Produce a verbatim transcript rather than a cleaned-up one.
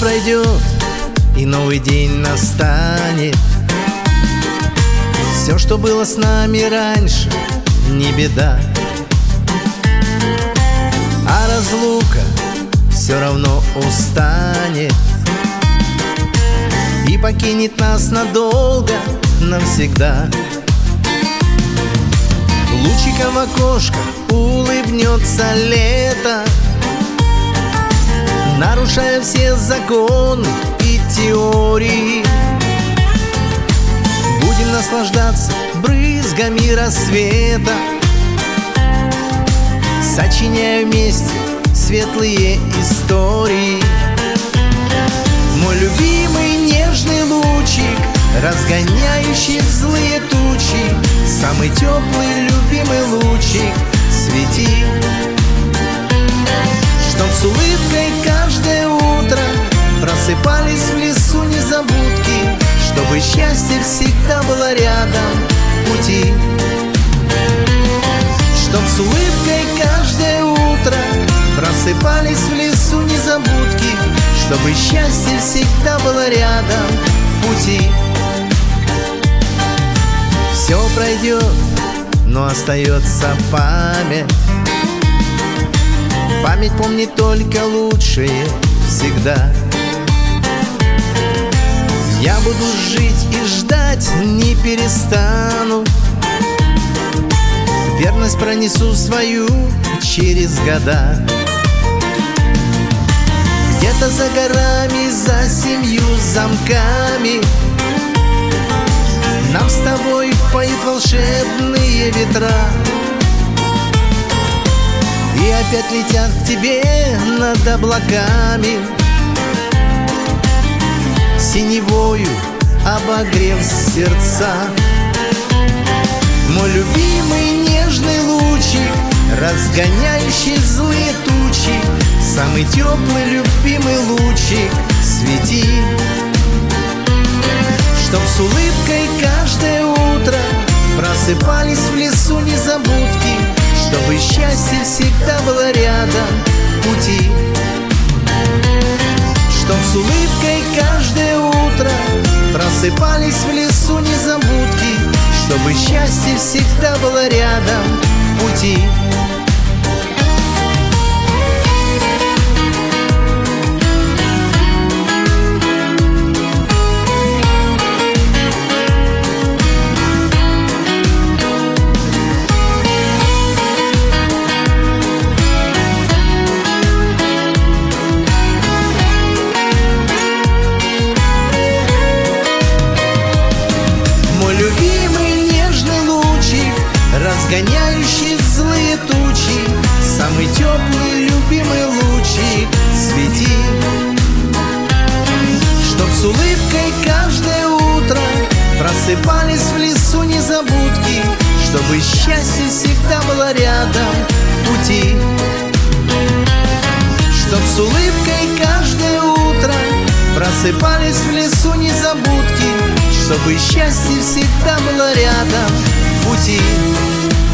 пройдет, и новый день настанет. Все, что было с нами раньше, не беда. А разлука все равно устанет и покинет нас надолго, навсегда. Лучиком в окошко улыбнется лето, нарушая все законы и теории. Будем наслаждаться брызгами рассвета, сочиняя вместе светлые истории. Мой любимый нежный лучик, разгоняющий злые тучи, самый теплый любимый лучик, свети. Чтоб с улыбкой каждое утро просыпались в лесу незабудки, чтобы счастье всегда было рядом в пути. Чтоб с улыбкой каждое утро просыпались в лесу незабудки, чтобы счастье всегда было рядом в пути. Все пройдет, но остается память. Память помнит только лучшее всегда. Я буду жить и ждать, не перестану. Верность пронесу свою через года. Где-то за горами, за семью замками нам с тобой поют волшебные ветра. И опять летят к тебе над облаками, синевою обогрев сердца. Мой любимый нежный лучик, разгоняющий злые тучи, самый теплый любимый лучик, свети. Чтоб с улыбкой каждое утро просыпались в лесу незабудки, чтобы счастье всегда было рядом в пути. Чтоб с улыбкой каждое утро просыпались в лесу незабудки, чтобы счастье всегда было рядом в пути. Разгоняющий злые тучи, самый теплый любимый лучик, свети. Чтоб с улыбкой каждое утро просыпались в лесу незабудки, чтобы счастье всегда было рядом в пути. Чтоб с улыбкой каждое утро просыпались в лесу незабудки, чтобы счастье всегда было рядом в пути.